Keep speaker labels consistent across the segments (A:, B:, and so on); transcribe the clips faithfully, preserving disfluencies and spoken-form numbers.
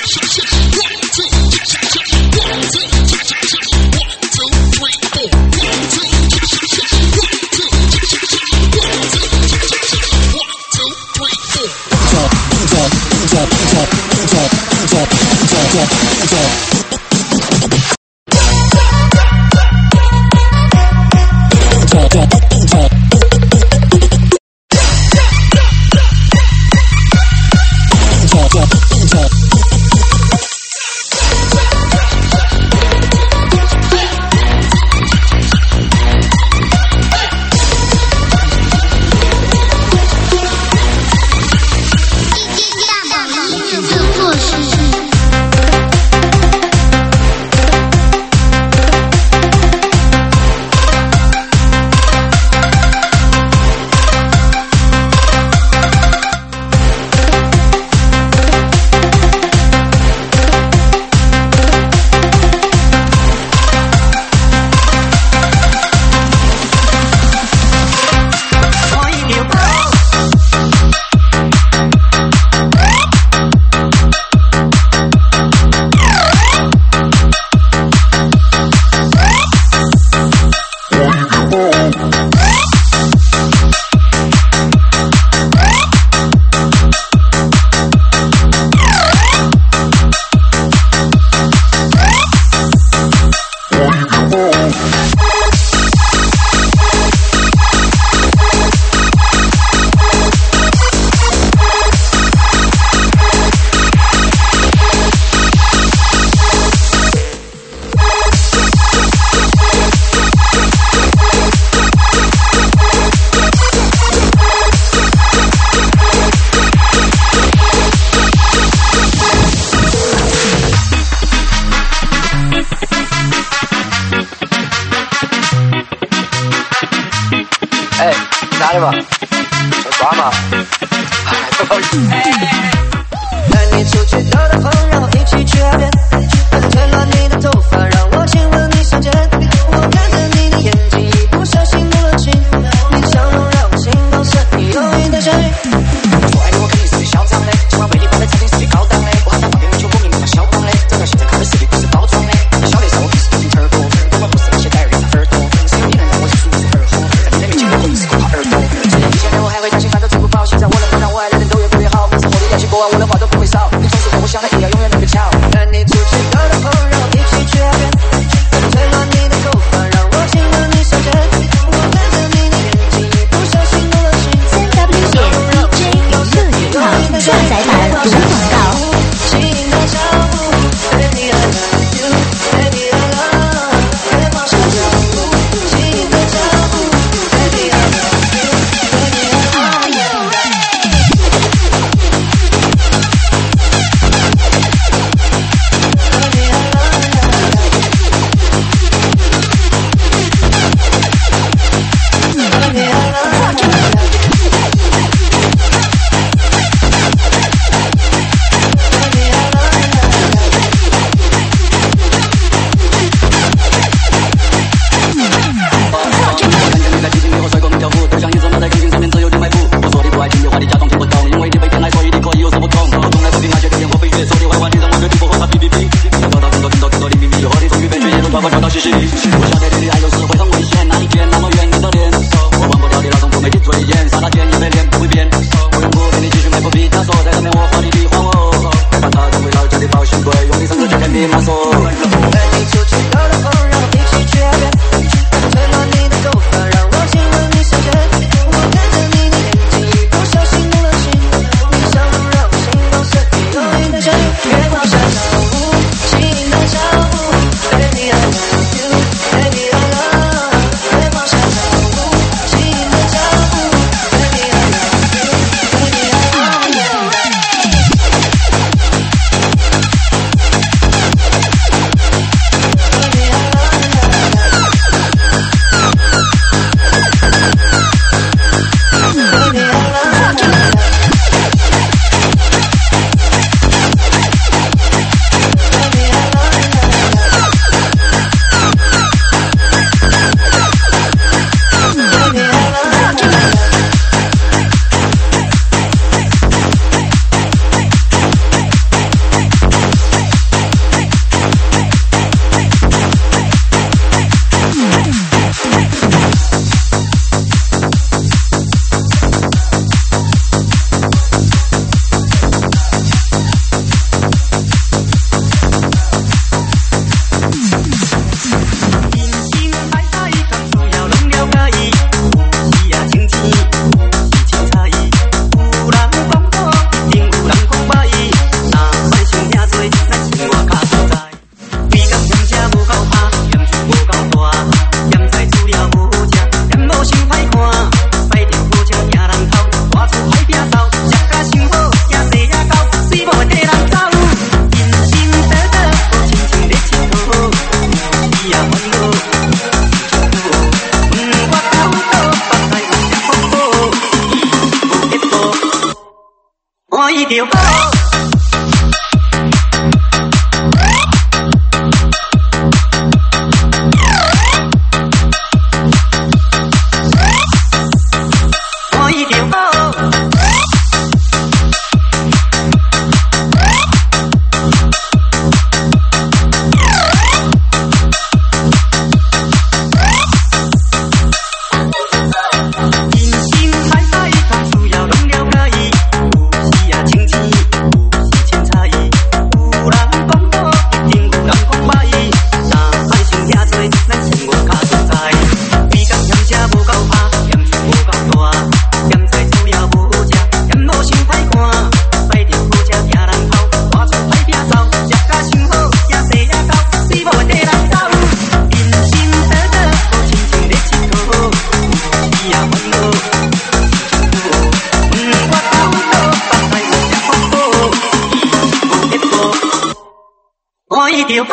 A: 拿着吧，想耍吗？
B: 带你出去兜兜风，然后一起去海边。吹乱你的头发，让我亲吻你香肩。我看着你的眼睛，一不小心动了情。你笑容让我心动，是你有一点眩晕。我爱你，我肯定是最嚣张的，今晚为你放在餐厅是最高档的。我好想放点球，不明白消防的，这条现在看的实力不是包装的。你晓得上我平时都挺耳朵，我管不是那些戴耳的耳朵，只有你能让我是舒服而活。在你的面前我会一直抠耳朵。以前的我还会担心犯得吃不饱，现在我能够让我爱的人都越过越好。生活的练习过。 我一定跑。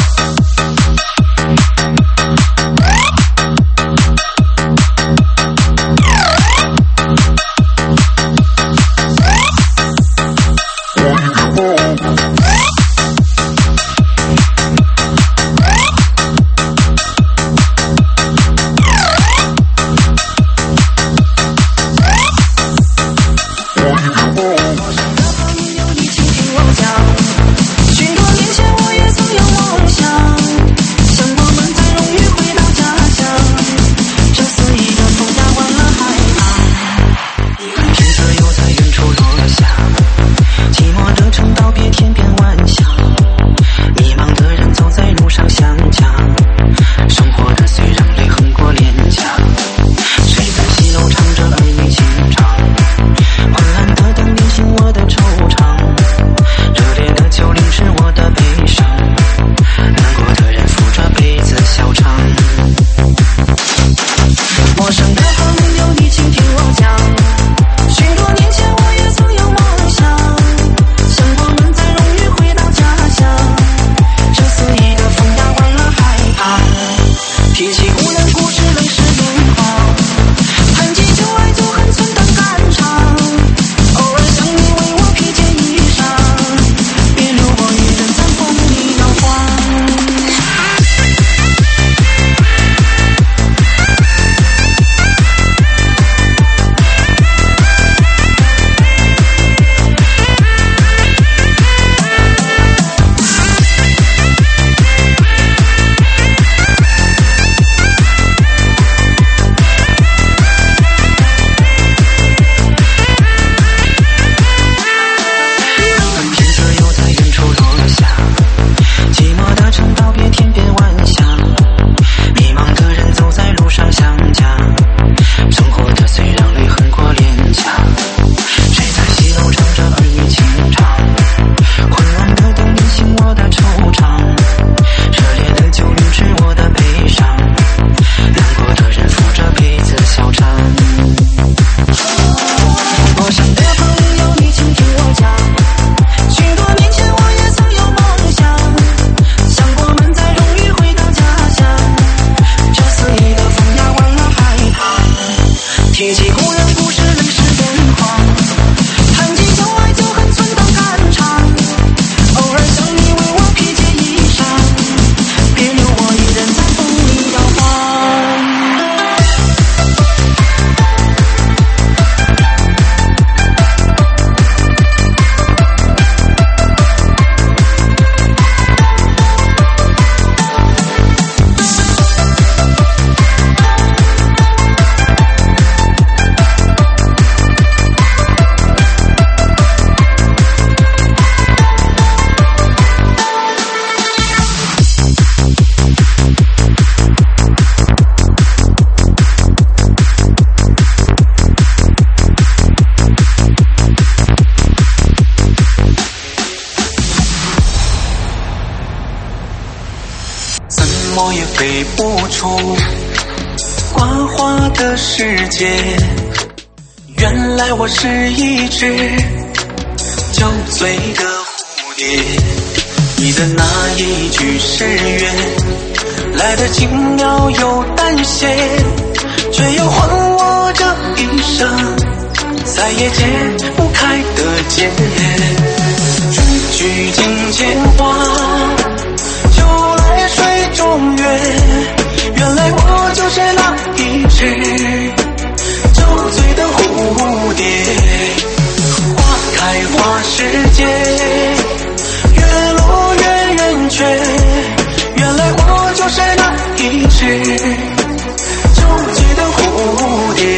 C: 我也飞不出花花的世界，原来我是一只酒醉的蝴蝶。你的那一句誓言来得轻描又淡写，却又还我这一生再也解不开的结。句句金钱花，就来水中月，原来我就是那一只酒醉的蝴蝶。花开花世界，越落越圆缺，原来我就是那一只酒醉的蝴蝶。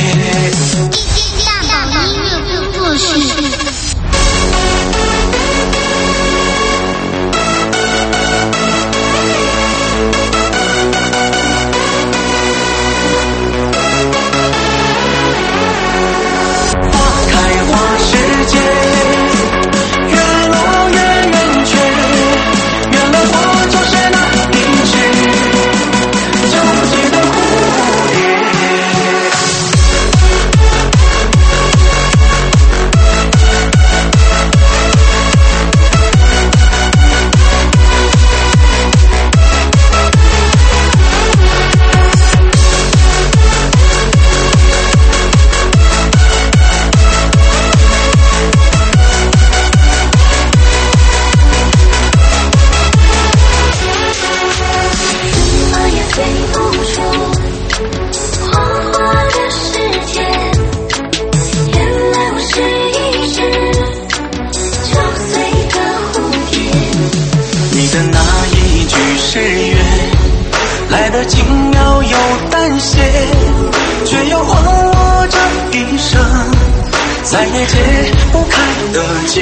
D: 大宝音乐工作室。
C: 就生，再也解不开的结。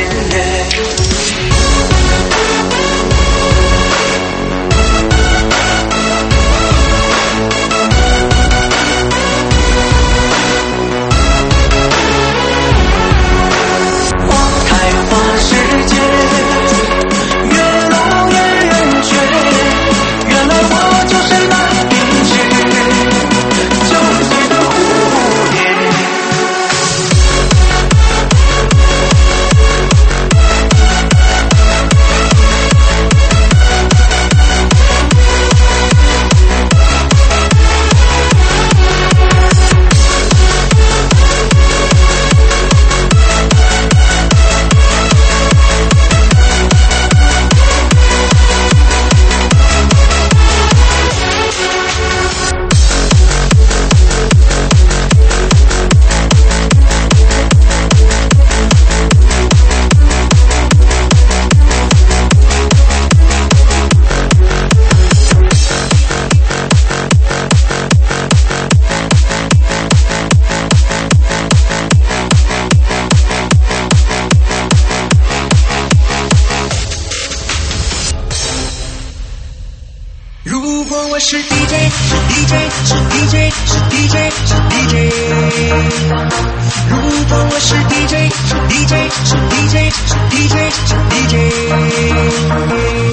B: 如果我是 D J， 是 D J， 是 D J， 是 D J， 是 D J。如果我是 D J， 是 D J， 是 D J， 是 D J， 是 D J。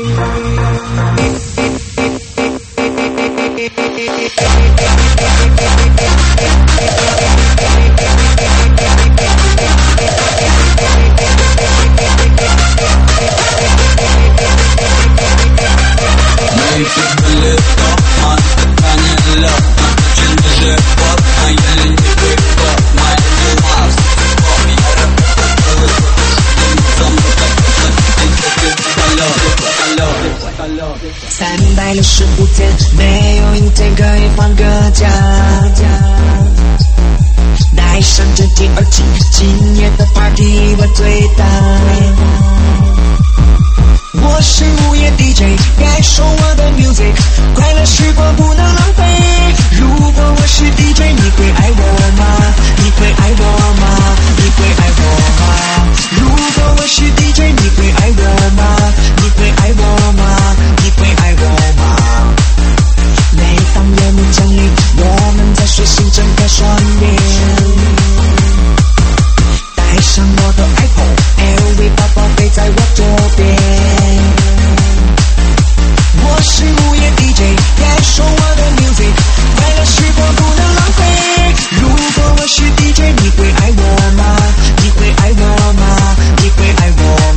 B: 三百六十五天，没有一天可以放个假。戴上这第二季，今夜的 party 我最大。我是午夜 D J， 感受我的 music， 快乐时光不能浪费。如果我是 D J， 你会爱我吗？你会爱我吗？你会爱我吗？如果我是 D J， 你会爱我吗？你会爱我吗？你会爱我吗？每当夜幕降临，我们在睡醒睁开双眼，带上我的 iPhone，L V 包包飞在我左边。我是午夜 D J， 感受我的 music， 快乐时光不能浪费。如果我是 D J， 你会爱我吗？你会爱我吗？你会爱我吗？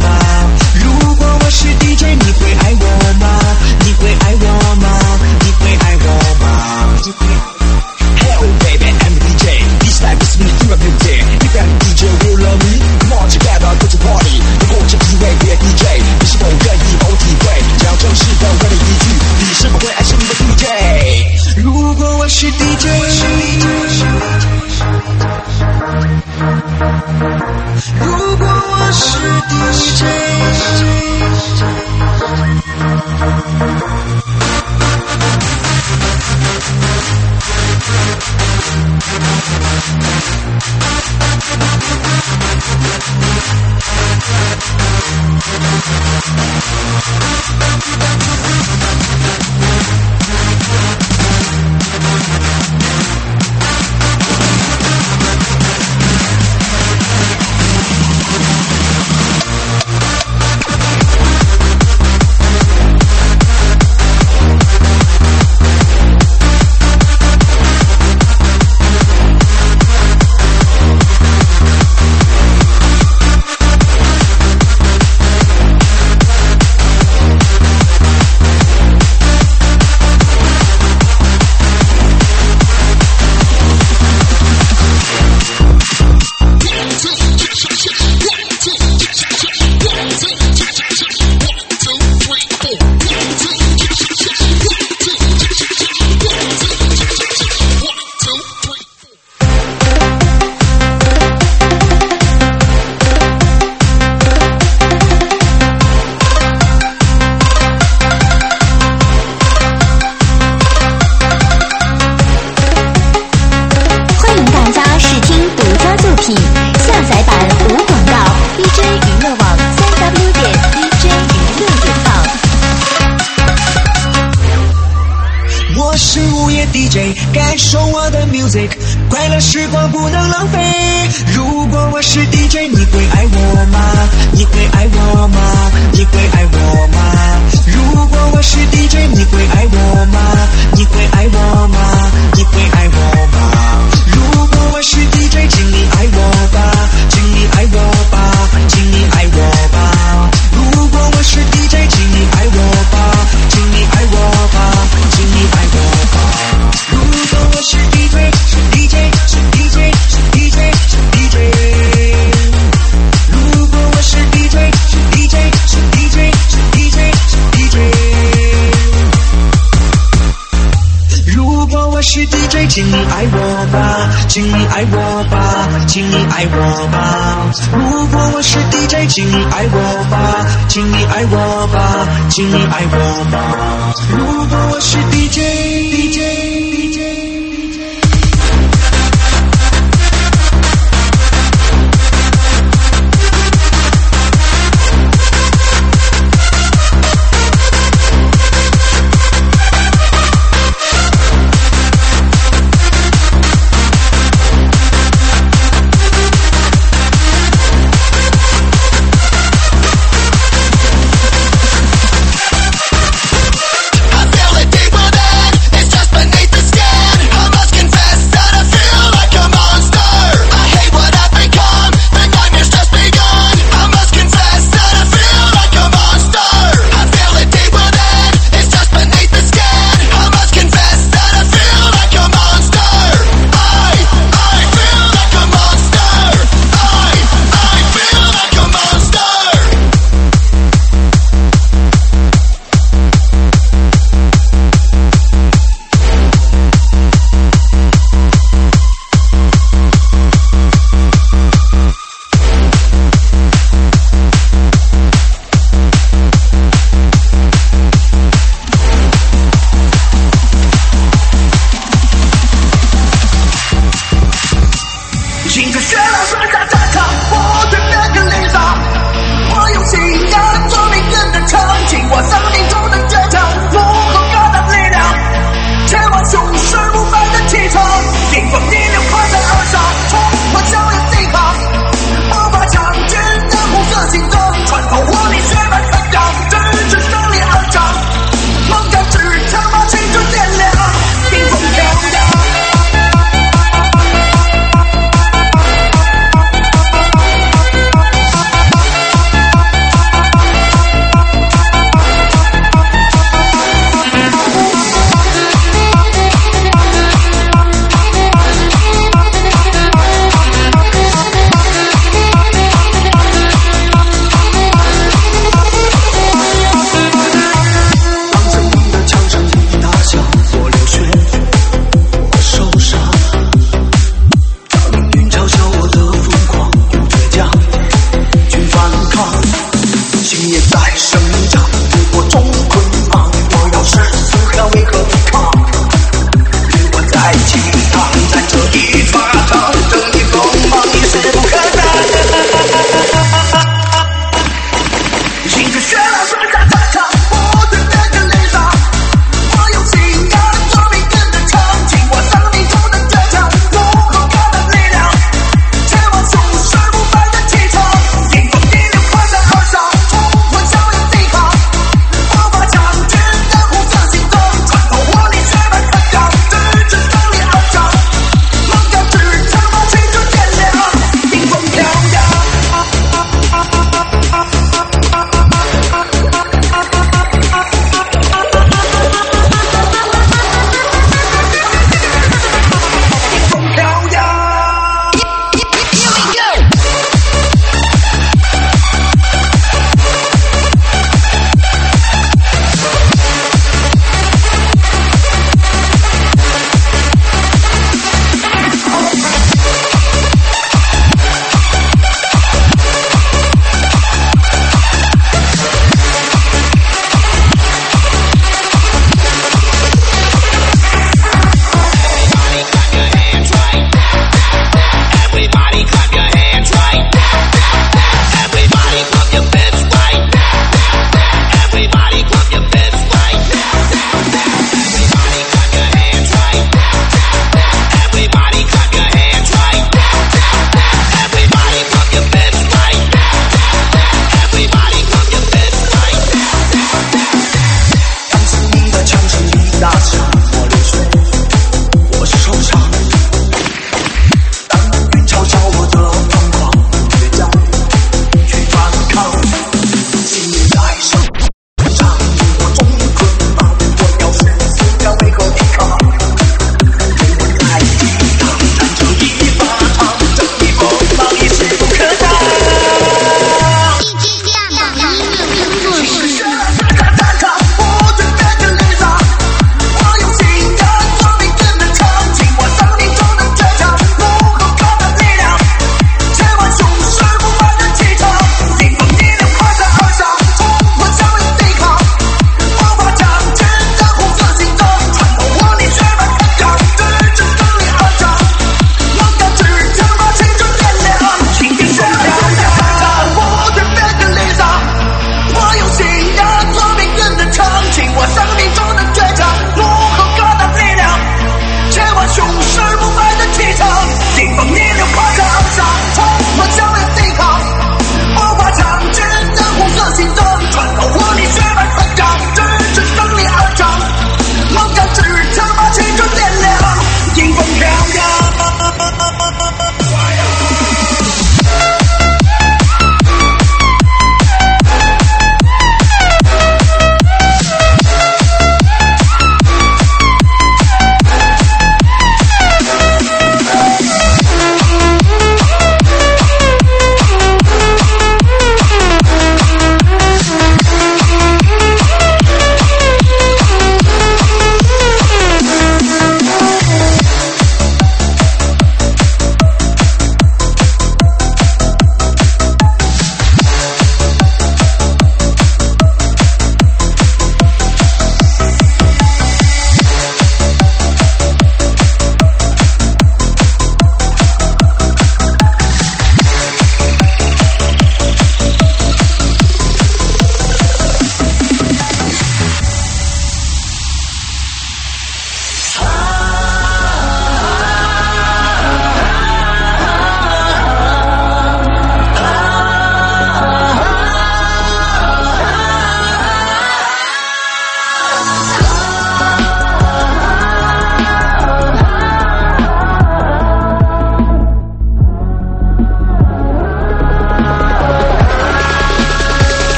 C: D J， 感受我的 music， 快乐时光不能浪费。如果我是 D J， 你会爱我吗？你会爱我吗？你会爱我吗？如果我是 D J， 你会爱我吗？你会爱我吗？你会爱我吗？如果我是 D J， 请你爱我吧，请你爱我吧，请你爱我吧。如果我是 D J， 请你爱我吧，请你爱我吧，请你爱我吧。如果我是 D J， 是 D J， 是 D J， 是 D J， 是 D J。如果我是 D J， 是 D J， 是 D J， 是 D J， 是 D J。如果我是 D J， 请你爱我吧，请你爱我吧，请你爱我吧。如果我是 D J， 请你爱我吧，请你爱我吧，请你爱我吧。如果我是 D J，DJ，DJ。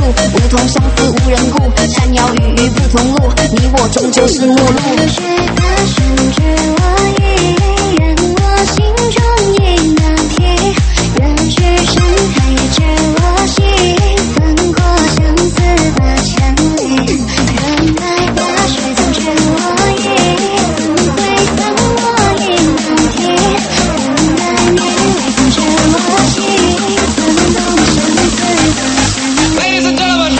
E: 处，梧桐相思无人顾，山摇雨雨不同路，你我终究是陌路。
D: 热血的深知我意，愿我心中意难题，愿去山海也知我心，分过相思的千里。原来大水曾知我意，怎会分我意难题？原来你未曾知我心，怎懂相思的千里。
C: Ladies and gentlemen.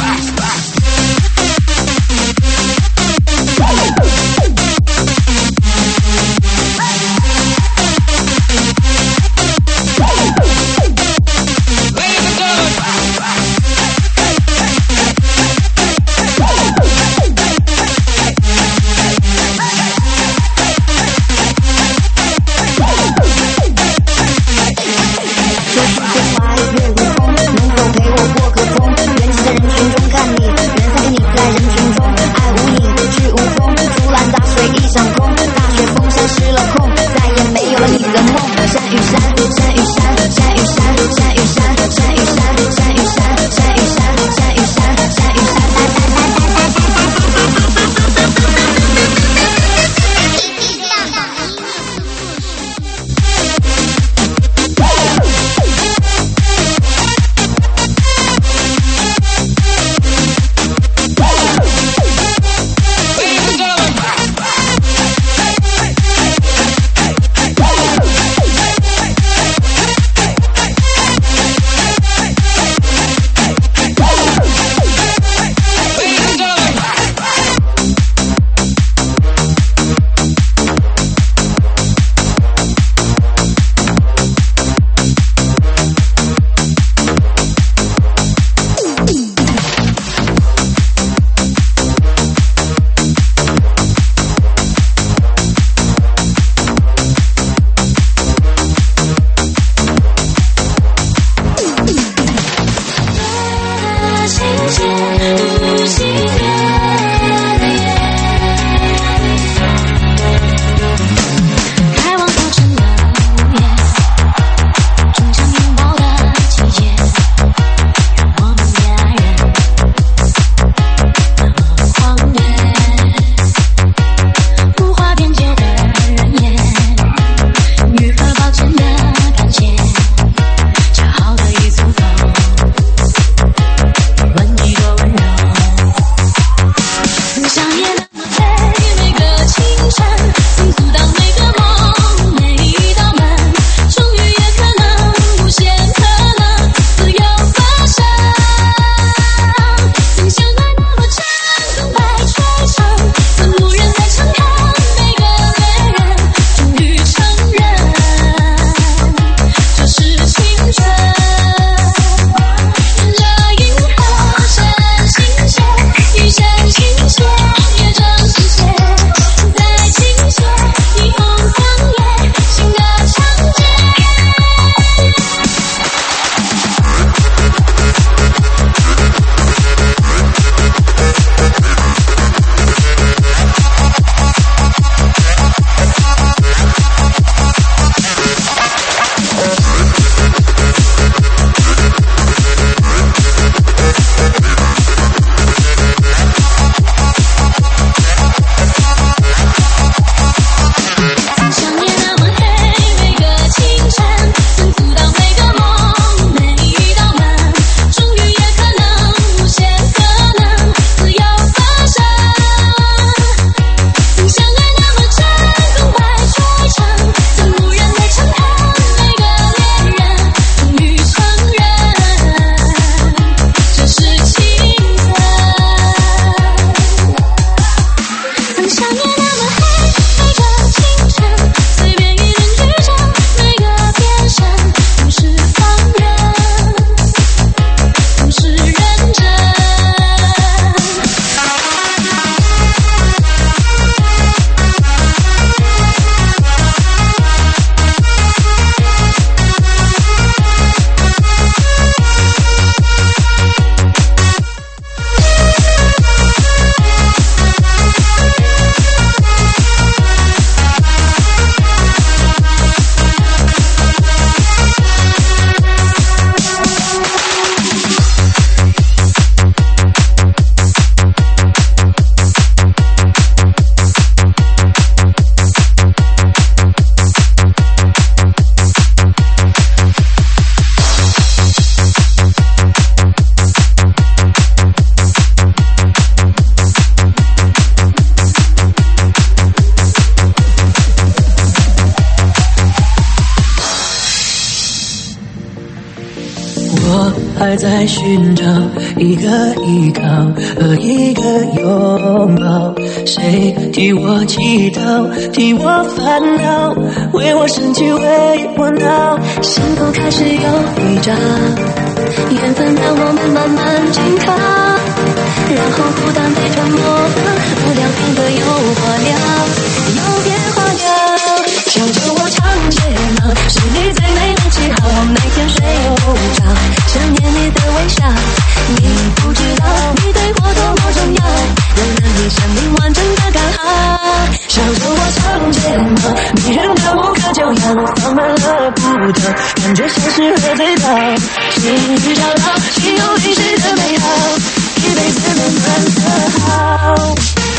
C: 还在寻找一个依靠和一个拥抱，谁替我祈祷，替我烦恼，为我生气，为我闹，
E: 幸福开始有预兆，缘分让我们慢慢紧靠，然后孤单被吞没了，无聊变得有话聊，有变化了，想着我常见了，是你最美的记号，每天睡后觉，想念你的微笑，你不知道你对我多么重要，能让你生命完整的刚好，想着我常见了，迷人的无可救药，放慢了步调，感觉像是喝醉倒，心去找到心有淋湿的美好，一辈子慢慢的好。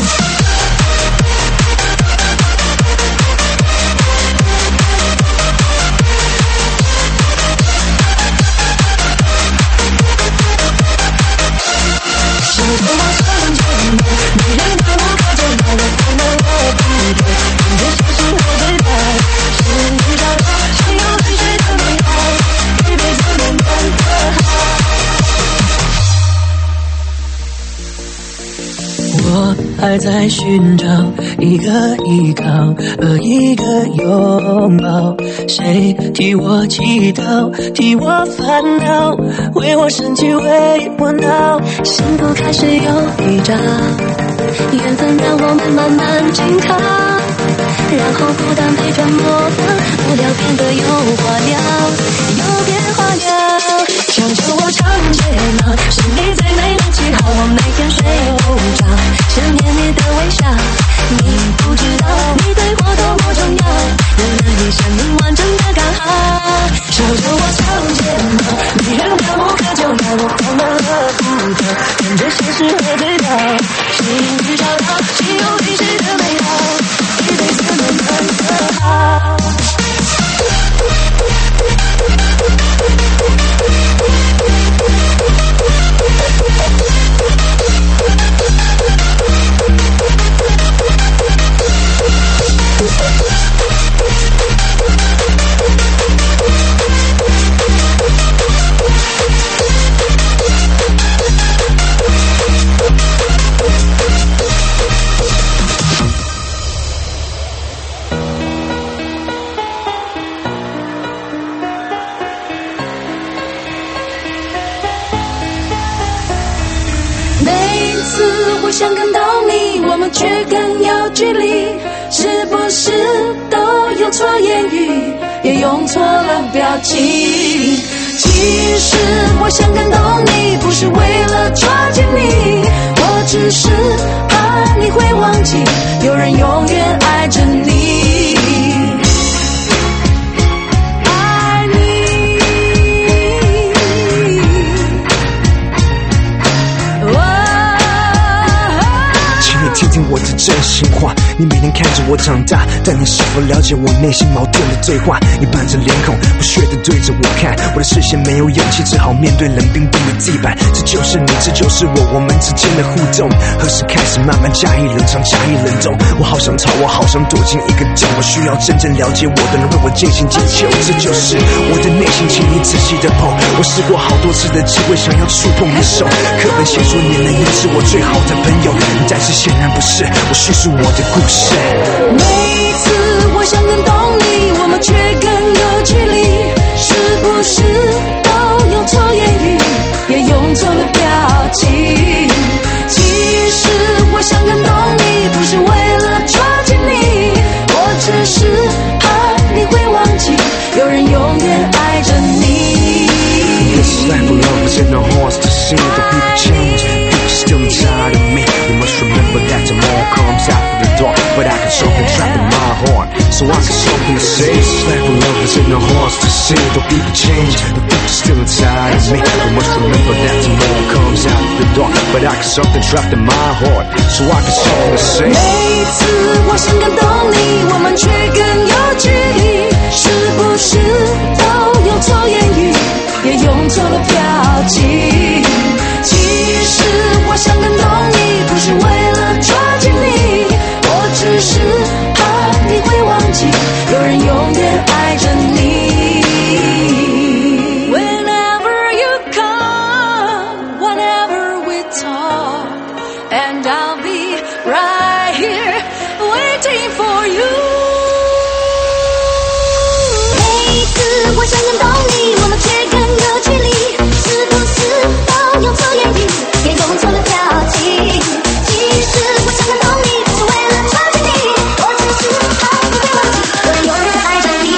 C: 我还在寻找一个依靠和一个拥抱，谁替我祈祷，替我烦恼，为我生气，为我闹，
E: 幸福开始有预兆，缘分让我们慢慢紧靠，然后孤单被吞没了，无聊变得有话聊，有变化了，想着我常见了，是你最美的记号，我每天睡后觉，想念你的微笑，你不知道你对我多么重要，能让你生命完整的刚好，守着我常见了，迷人的无可救药，我放慢了步调，感觉像是喝醉倒，心去找到心有淋湿的美好，一辈子慢慢的好。我想感动你，我们却更有距离，是不是都用错言语，也用错了表情？其实我想感动你，不是为了抓紧你，我只是怕你会忘记，有人永远爱着你。
F: 听听我的真心话，你每天看着我长大，但你是否了解我内心矛盾的对话？你板着脸孔，不屑地对着我看，我的视线没有勇气，只好面对冷冰冰的地板。这就是你，这就是我，我们之间的互动，何时开始慢慢加以冷藏，加以冷冻？我好想逃，我好想躲进一个洞，我需要真正了解我的人为我渐行渐久。这就是我的内心，请你仔细的碰。我试过好多次的机会，想要触碰你的手，课本写说你能医治我最好的朋友，但是显然不是，我叙述我的故事。
E: 每一次我想感动你，我们却更有距离，是不是都用错言语，也用错了表情？其实我想感动你，不是为了抓紧你，我只是怕你会忘记，有人永远爱着你。
F: This life of love is in the hearts to see the people change, people still inside of me. You must remember that tomorrow comes after the dark, but I got something trapped in my heart, so I got something to say. This life of love is in the hearts to see the people change, the people still inside of me. You must remember that tomorrow comes after the dark, but I got something trapped in my heart, so I got something to say.
E: 每一次我想感动你，我们却更有距离，是不是都用错言语，也用错了表情？其实我想感动你，不是为了抓紧你，我只是怕你会忘记，有人永远爱着你。Whenever you come talk, and I'll be right here waiting for you.
D: 每次我想能懂你，我们却更有距离，是不是都用错言语，也用错了表情？其实我想能懂你，是为了抓紧你，我只是怕你会忘记，我会永远爱着你。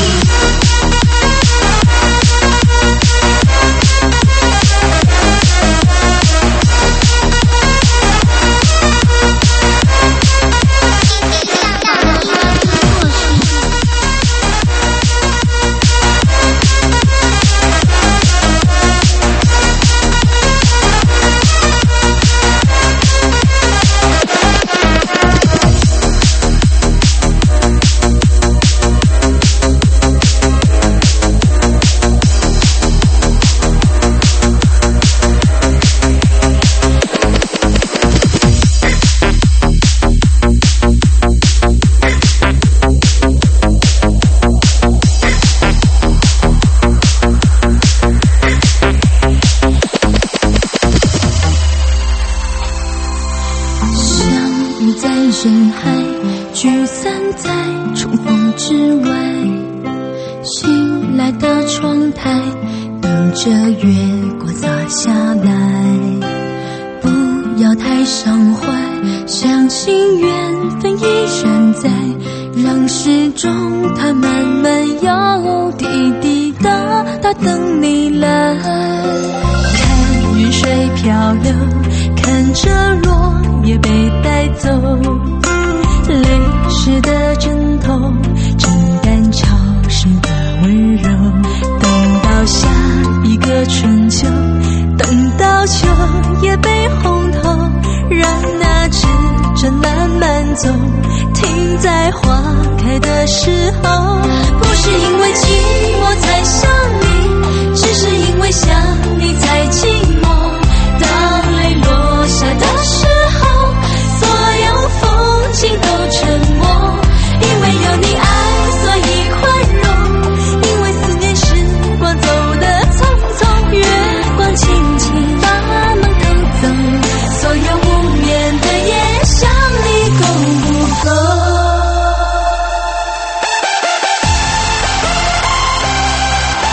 E: 人海聚散在重逢之外，醒来的窗台等着月光洒下来。不要太伤怀，相信缘分依然在，让时钟它慢慢摇，滴滴答答等你来。看云水漂流，看着落叶被带走，泪湿的枕头，正感潮湿的温柔。等到下一个春秋，等到秋叶被红透，让那指针慢慢走，停在花开的时候。不是因为寂寞才想你，只是因为想你才寂寞。当泪落下的时候，所有风景都沉默。因为有你爱，所以宽容，因为思念时光走得匆匆，月光轻轻把梦偷走，所有无眠的夜想你够不够？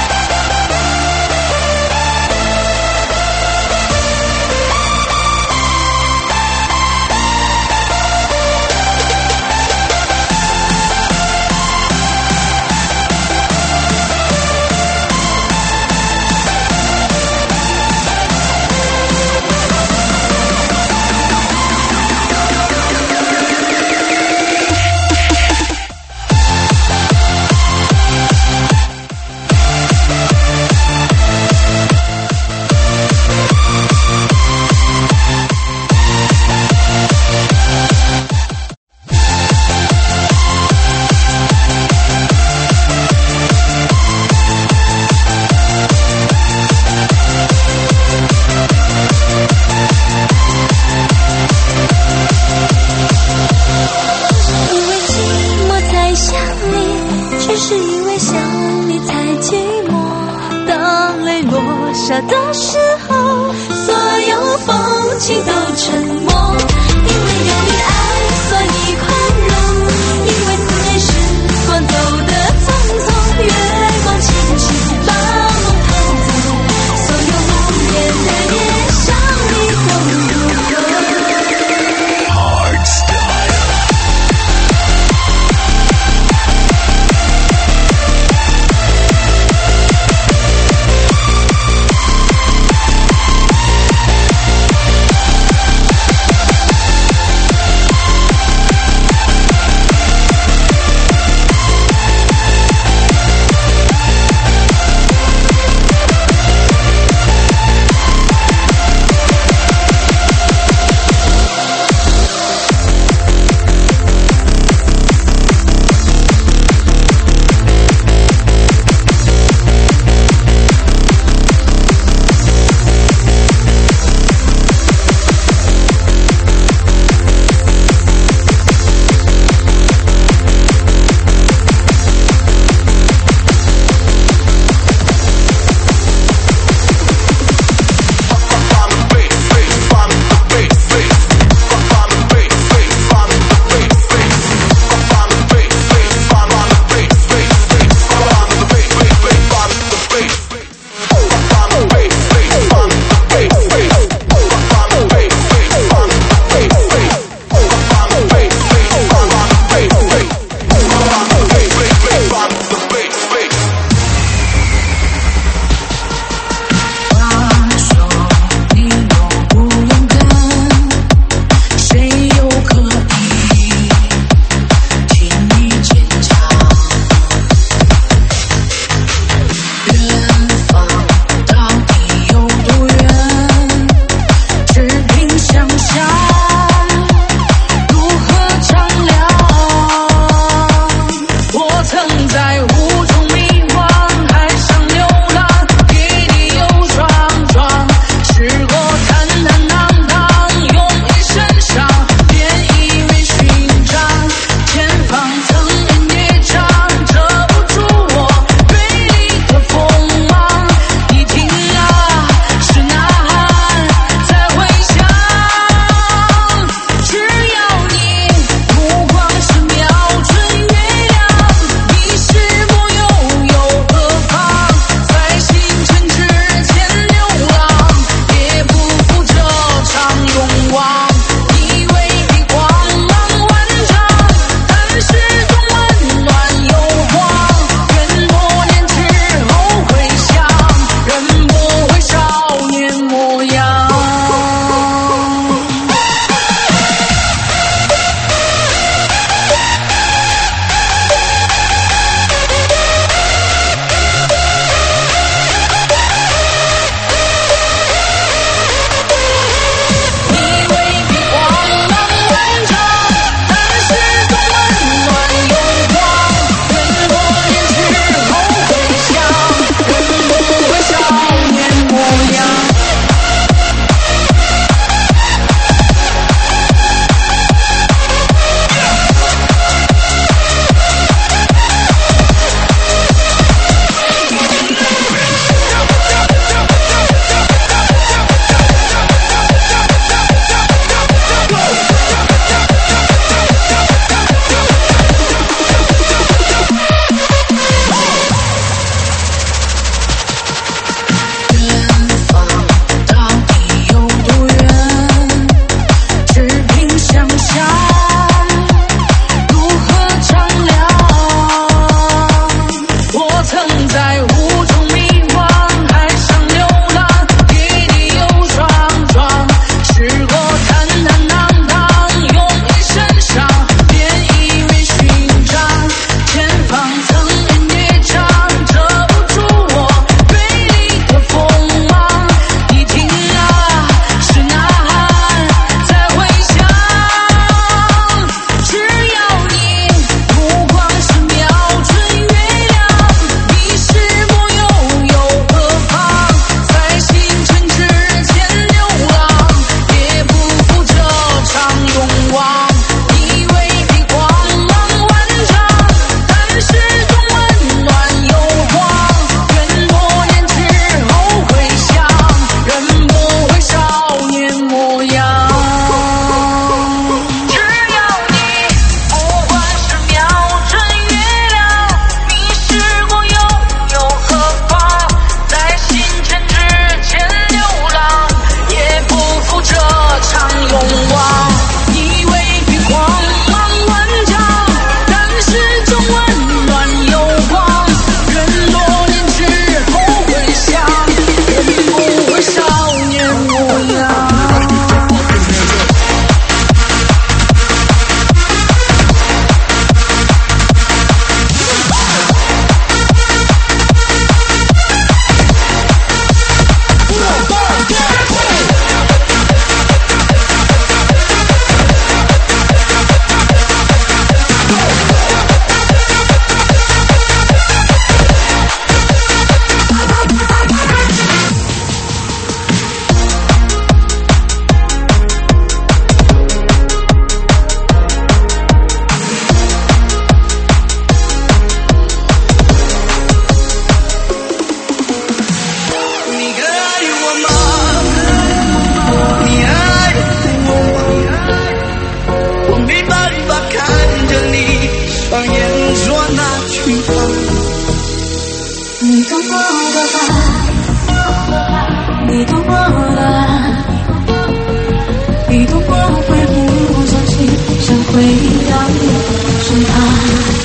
E: 会让你身旁。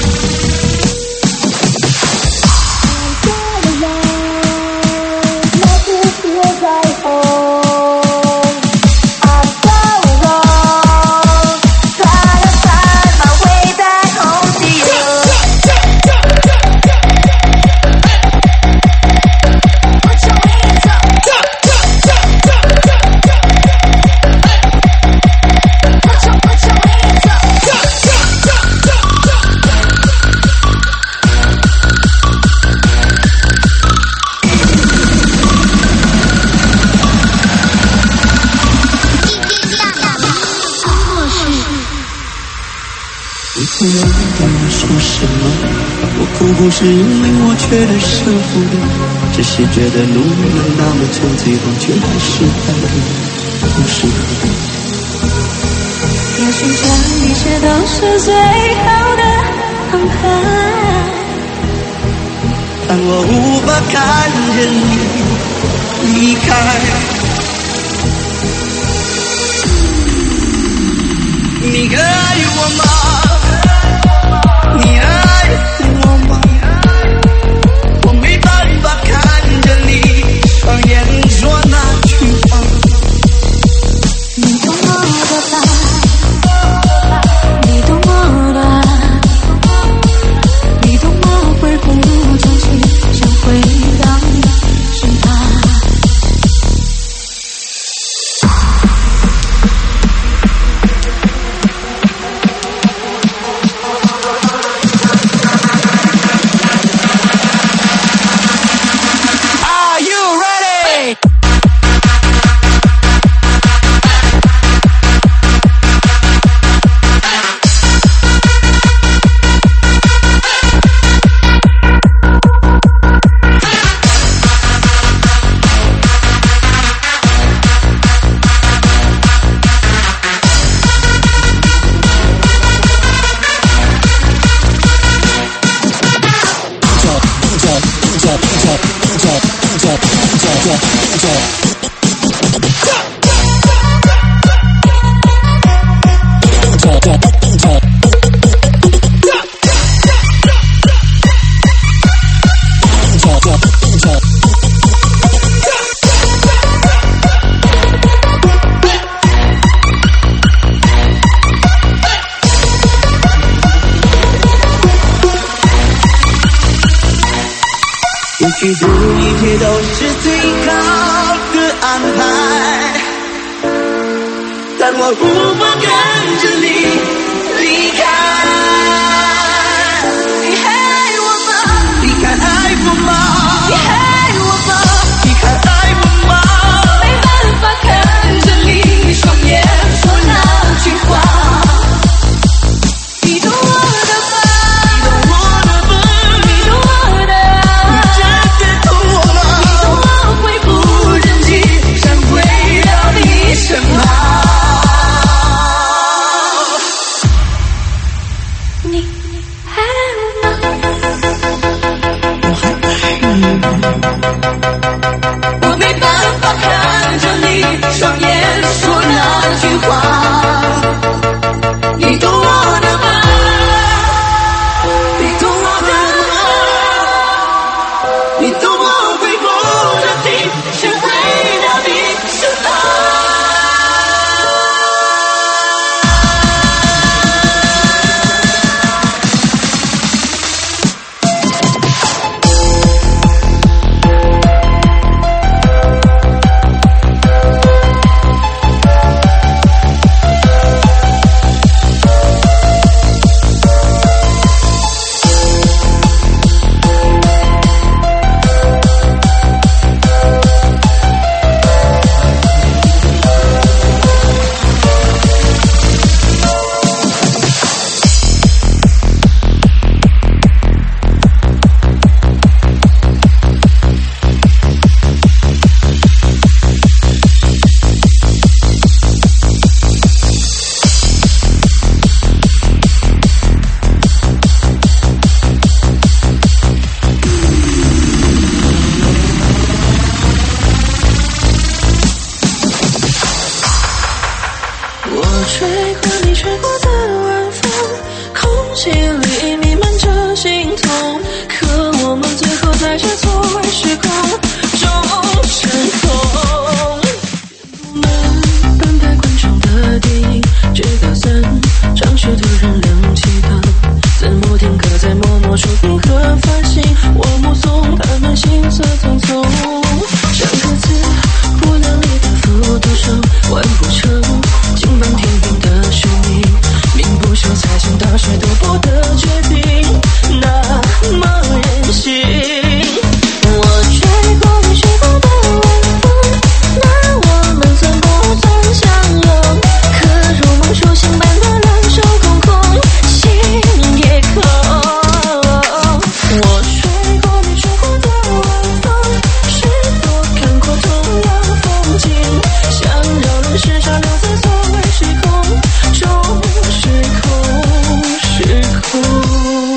C: 不要对我说什么，我哭不是因为我觉得舍不得，只是觉得路了那么久，最后却还是爱的不适合。
E: 也许这一切都是最好的安排，
C: 但我无法看着你离开。你爱我吗？你爱我吗？我没办法看着你双眼说那句话。
E: 你懂我的吧？你懂我的，你懂我会不争气，想回到你身旁。
C: 也许这一切都是最好的安排，但我无法跟着你离开。你爱我吗？你还爱我吗？你爱我吗？你还爱我吗？
E: 没办法看着你双眼说那句话。你懂我的吧？
C: 你懂我的吧？
E: 你懂我的。
C: 我会不忍气，想回到你身旁。
E: 你爱我吗？
C: 我还爱你吗？
E: 我没办法看着你双眼说那句话。你懂我的吗？
C: 你懂我的吗？你懂我会不忍气，想回到你身旁。
E: 我吹过你吹过的晚气里弥漫着心痛，可我们最后在这错位时空中成空。等待观众的电影直到散场时突然亮起灯，字幕听歌在默默触屏和发行，我目送他们行色匆匆，像歌词不能力的复读生完不成金榜题名的使命，命不休才行到谁都不得决定，那么任性。我吹过你吹过的晚风，那我们算不算相拥？可如梦初醒般的两手空空，心也空。我吹过你吹过的晚风，是否看过同样风景？想让人世上留在所谓时空中，时空时空。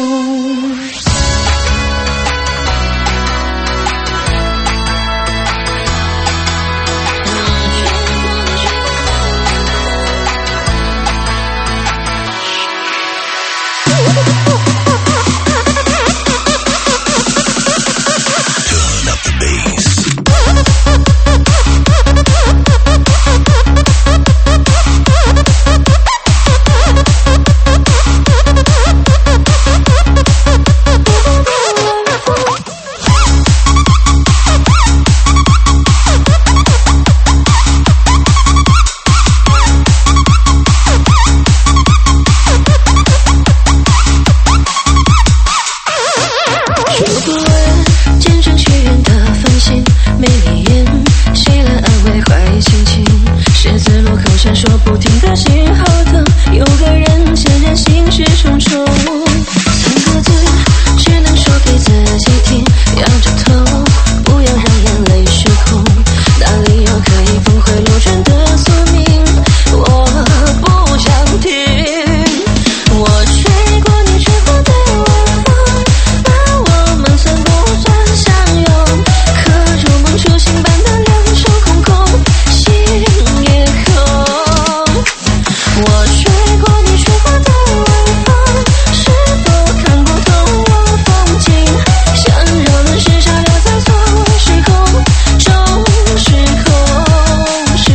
E: 说不停的信号灯，有个人显然心事重重，三个字只能说给自己听，摇着头不要让眼泪失控，哪里有可以峰回路转的宿命，我不想听。我吹过你吹过的晚风，那我们算不算相拥？可如梦初醒般的两手空空，心也空。我吹过你吹过的晚风，是否看过同样风景？想让人世上留在所谓时空中，时空时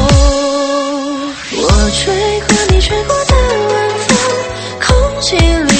E: 空。我吹过你吹过的晚风，空气里